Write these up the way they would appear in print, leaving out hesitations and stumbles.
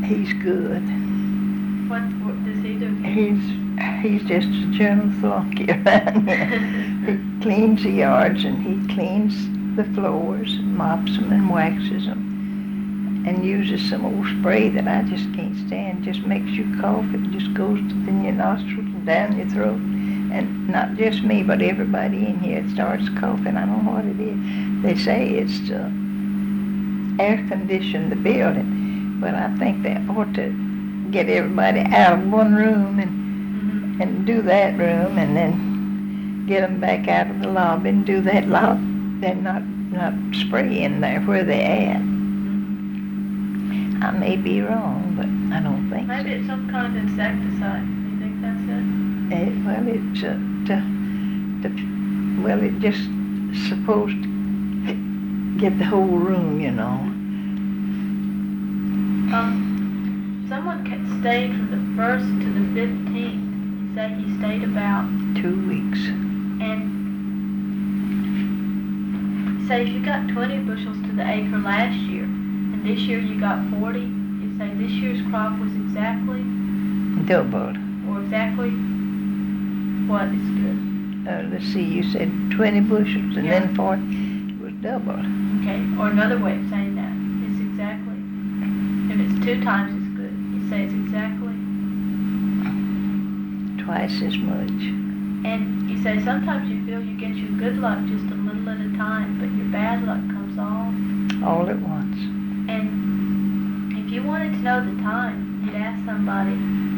He's good. What does he do? He's just a general flunky around here. He cleans the yards and he cleans the floors, and mops them and waxes them, and uses some old spray that I just can't stand. Just makes you cough. It just goes in your nostrils and down your throat. And not just me, but everybody in here starts coughing. I don't know what it is. They say it's to air condition the building, but I think they ought to get everybody out of one room and do that room, and then get them back out of the lobby and do that lobby, and not spray in there where they at. I may be wrong, but I don't think Maybe so. it's some kind of insecticide. You think that's it? It's just supposed to get the whole room, you know. Someone stayed from the 1st to the 15th. You say he stayed about 2 weeks. And say if you got 20 bushels to the acre last year, and this year you got 40, you say this year's crop was exactly Doubled. or exactly what is good. Let's see, you said 20 bushels and then 40. It was doubled. Okay, or another way of saying that is exactly. If it's 2 times as good, you say it's exactly. Twice as much. And you say sometimes you feel you get your good luck just a little at a time, but your bad luck comes all at once. And if you wanted to know the time, you'd ask somebody.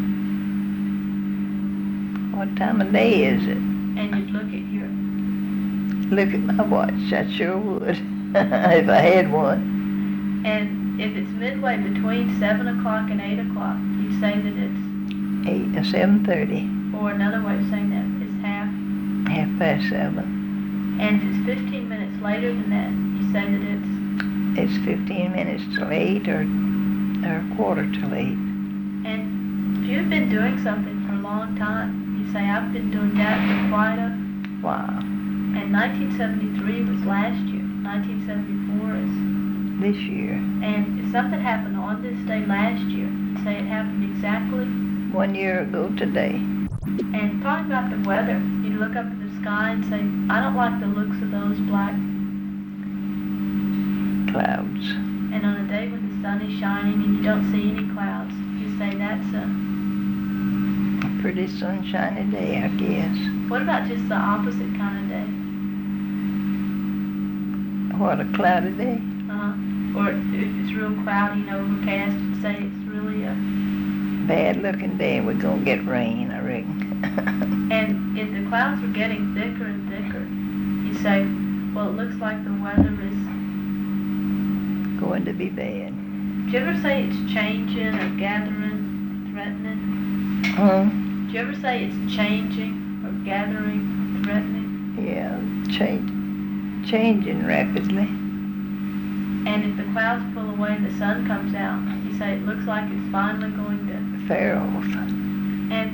What time of day is it? And you'd look at my watch. I sure would. If I had one. And if it's midway between 7 o'clock and 8 o'clock, you say that it's 7:30. Or another way of saying that is half past 7. And if it's 15 minutes later than that, you say that it's 15 minutes till 8 or a quarter till 8. And if you've been doing something for a long time, you say I've been doing that for quite a while. And 1973 was last year. 1974 is this year. And if something happened on this day last year, you say it happened exactly 1 year ago today. And talking about the weather, you look up at the sky and say, I don't like the looks of those black clouds. And on a day when the sun is shining and you don't see any clouds, you say that's a pretty sunshiny day, I guess. What about just the opposite kind of day? What, a cloudy day? Or if it's real cloudy and overcast, you'd say it's really a bad looking day and we're going to get rain, I reckon. And if the clouds are getting thicker and thicker, you say, well, it looks like the weather is going to be bad. Do you ever say it's changing or gathering, threatening? Do you ever say it's changing or gathering, threatening? Yeah, changing rapidly. And if the clouds pull away and the sun comes out, you say it looks like it's finally going to fair off. And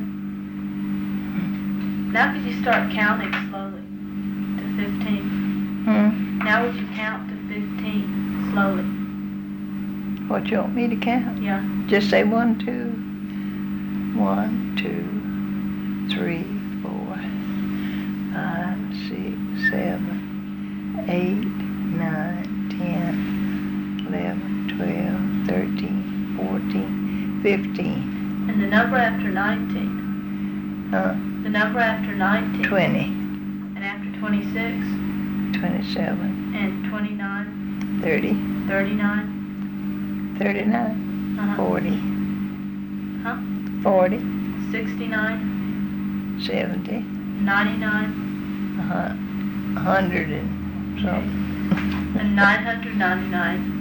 now could you start counting slowly to 15? Now would you count to 15 slowly? What you want me to count? Yeah. Just say 1, 2, 1, 2, 3, 4, 5, 6, 7, 8, 9, 10, 11, 12, 13, 14, 15. And the number after 19? The number after 19? 20. And after 26? 27. And 29? 30. 39? 39. 40. 40. 69? 70. 99? 100 and something. And 999.